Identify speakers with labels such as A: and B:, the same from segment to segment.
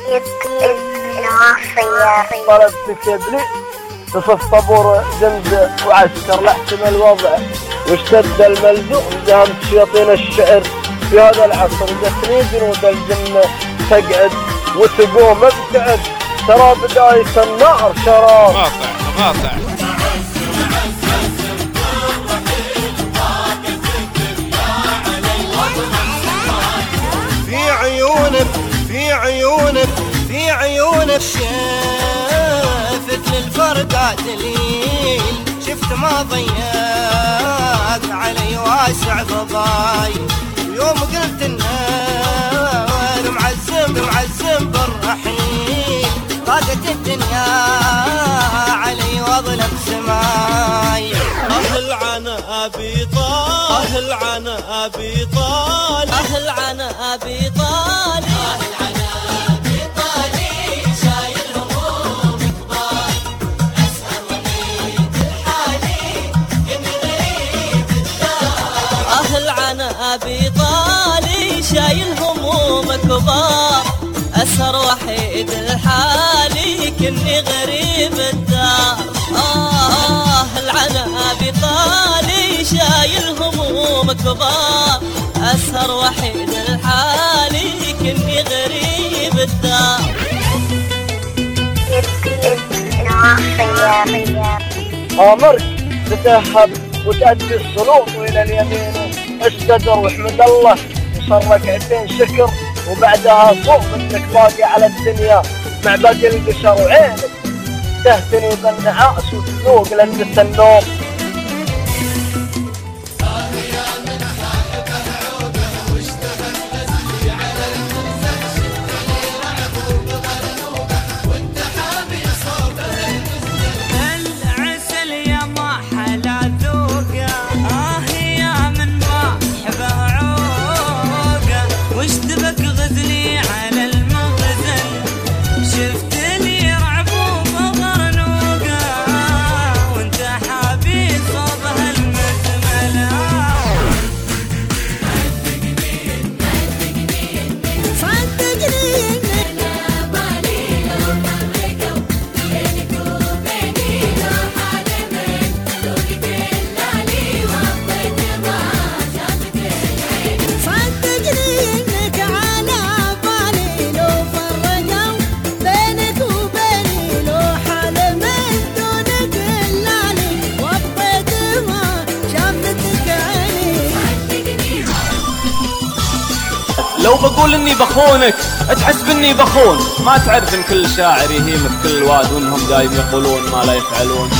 A: طلبت كبلي في الطابور جند وعسكر لاحتمال الوضع واشتد الملزوم ذهبت شياطين الشعر في هذا العصر جتني جنود الجنة تقعد وتقوم ابتعد ترى بداية النار شرار
B: قاطع
C: في عيونك شافت للفرقة دليل شفت ما ضيق علي واسع فضاي ويوم قلت النار معزم بالرحيل ضاقت الدنيا علي واظلم سماي
D: أهل عنا أبي طالب شايل هموم كبار أسهر وحيد الحالي إني غريب الدار.
E: أهل عنا أبي طالب شايل هموم كبار أسهر وحيد الحالي كني غريب الدار. أهل عنا أبي طالب شايل هموم كبار أسهر وحيد الحالي كني غريب الدار.
A: امرك تتهب وتأدي الصلوط الى اليمين استدر واحمد الله وصار ركعتين شكر وبعدها صوم انك باقي على الدنيا مع باقي البشر وعينك تهتني بالنعاس وتذوق لذة النوم.
B: لو بقول اني بخونك تحسب اني بخون، ما تعرف ان كل شاعر يهيم في كل واد وانهم دايم يقولون ما لا يفعلون.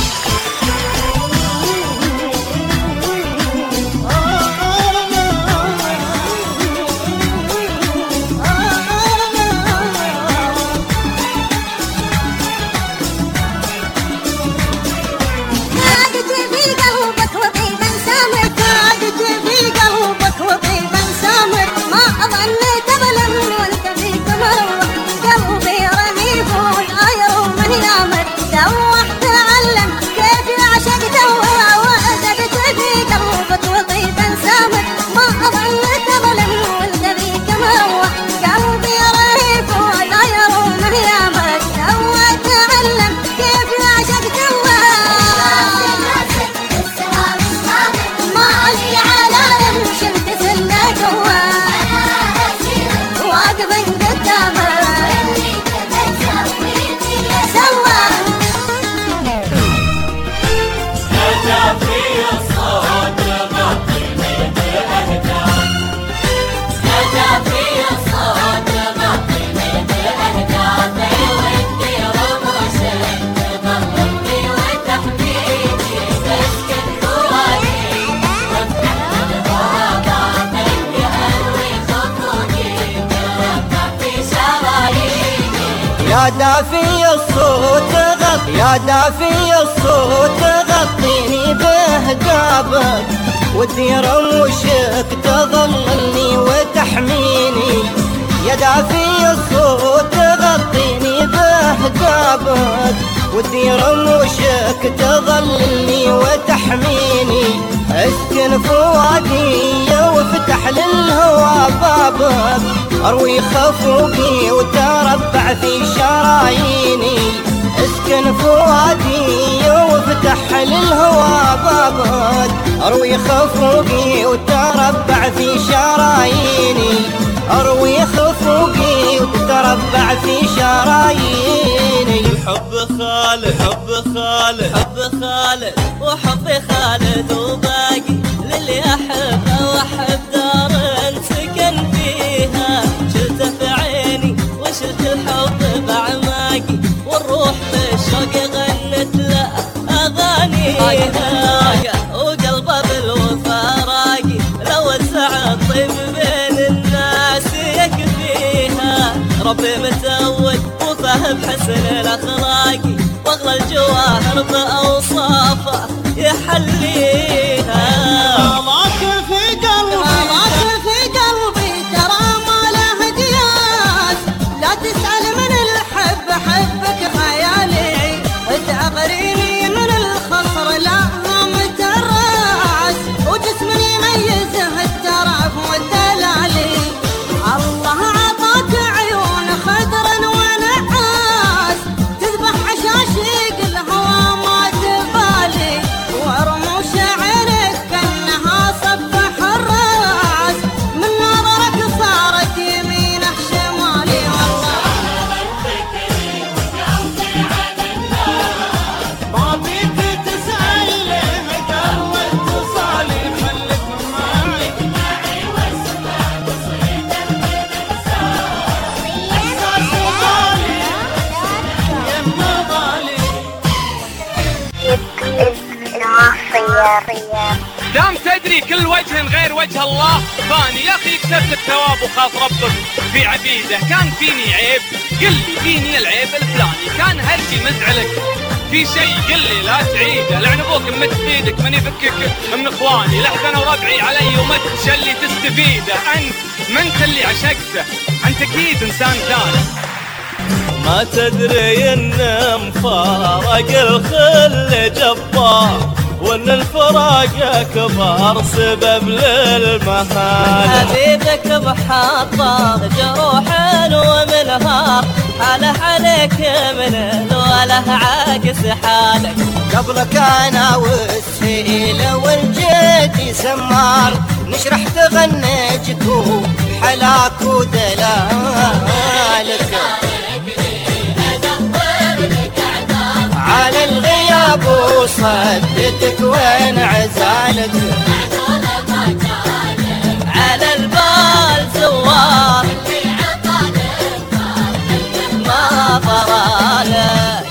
C: يا دافي الصوت غطيني بهجابك ودي رموشك تظللني وتحميني. يا دافي الصوت غطيني بهجابك ودي رموشك تظللني وتحميني. اسكن فؤادي وافتح للهوى بابك اروي خفوقي وتربع في شراييني، اسكن فؤادي وافتح للهوى بابك. اروي خفوقي وتربع في شراييني، اروي خفوقي وتربع في شراييني.
E: حب خالد حب خالد حب خالد وحب خالد وباقي للي احبه واحب دار سكن فيها. شلته في عيني وشلت الحب باعماقي، والروح بالشوق غنت له اغانيها. وقلبه بالوفا راقي لو وزع الطيب بين الناس يكفيها. ربي متوج وفاهم حسن الاخلاقي، واغلى الجواهر باوصافه يحليها.
C: غلاك في قلبي ترى ما له قياس، لا تسأل من الحب حبك خيالي، تعبريني من الخصر لا متراس، وجسمي يميزه الترف والدلالي. الله عطاك عيون خضر ونعاس، تذبح عشاشيق الهوى ما تبالي، ورموش عينك كأنها صف حراس، من نظرك صارت يمينه شمالي.
D: ما بيك تسأل ليه قبل اتصالي، خليك معي واسمع بصيت احساس غالي يما غالي.
B: دام تدري كل وجه غير وجه الله فاني، يا اخي كتبت الثواب وخاف ربك في عبيده. كان فيني عيب قل لي فيني العيب الفلاني، كان هرجي مزعلك في شيء قل لي لا تعيده. لعن ابوك مت ايدك من يفكك من اخواني، لحزن وربعي علي ومت شلي تستفيده. انت اللي عشقته، انت اكيد انسان ثاني.
E: ما تدري ان مفارق الخل جبار، وان الفراق اكبر سبب للمهانة. حبيبك بحاطر جروح ومنهار، حاله عليك من وله عاكس حالك.
C: قبلك انا والسيل والجدي سمار، نشرح تغنجك وحلاك ودلالك، على الغياب وصدتك وين عزالك،
E: على البال زوار ما فرالك.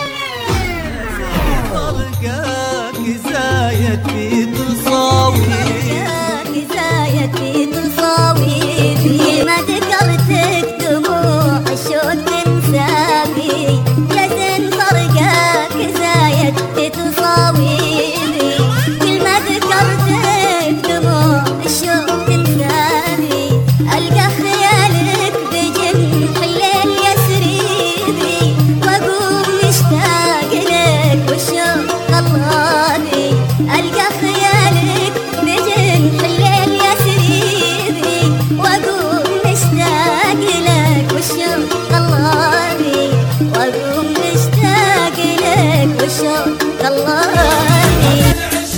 C: طلقاك زايد في تصاوير،
F: زايد في تصاويري، ما ذكرتك دموع الشوق تنسابي، لازم فرقاك زايد في تصاويري، كل ما ذكرتك دموع الشوق تنسابي، ألقى خيالك بجنح الليل يسريبي، وأقوم مشتاق لك والشوق طلاني، ألقى خيالك بجنح الليل يسريبي، وأقوم مشتاق لك والشوق طلاني، وأقوم مشتاق لك والشوق طلاني.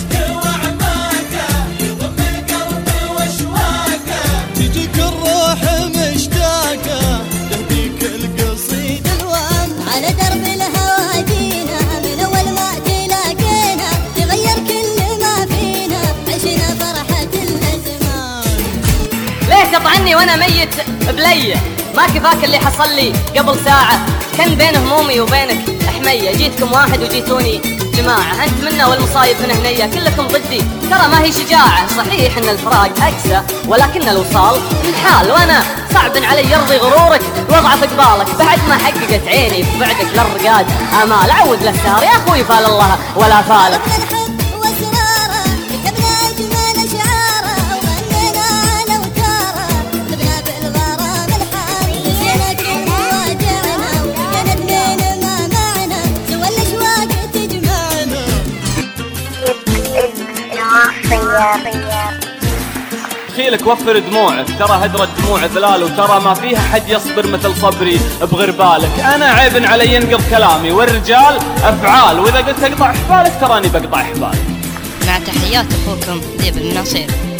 C: تجيك الروح مشتاقة تهديك القصيد الوان،
F: على درب الهوى جينا من أول ما تلاقينا، تغير كل ما فينا عشنا فرحة الأزمان.
G: ليه تطعني وانا ميت بلية؟ ما كفاك اللي حصل لي قبل ساعة، كان بين همومي وبينك حمية، جيتكم واحد وجيتوني جماعة، انت منا والمصايب من هنية، كلكم ضدي ترى ما هي شجاعة. صحيح ان الفراق اقسى ولكن الوصال الحال، وانا صعب علي يرضي غرورك واضعف قبالك، بعد ما حققت عيني في بعدك للرقاد امال. عود للسهر يا اخوي فال الله ولا فالك.
F: الحب واسراره كتبنا اجمل شعاره، وغنينا انا وتاره طبنا بالغرام الحاري، نسينا كل مواجعنا وكانت بين ما معنا سوى الاشواق تجمعنا.
B: بخيلك وفر دموعك، ترى هدرة دموع ذلال، وترى ما فيها حد يصبر مثل صبري بغربالك. انا عيب علي ينقض كلامي، والرجال افعال، واذا قلت اقطع حبالك تراني بقطع حبالك.
H: مع تحيات اخوكم ذيب المناصير.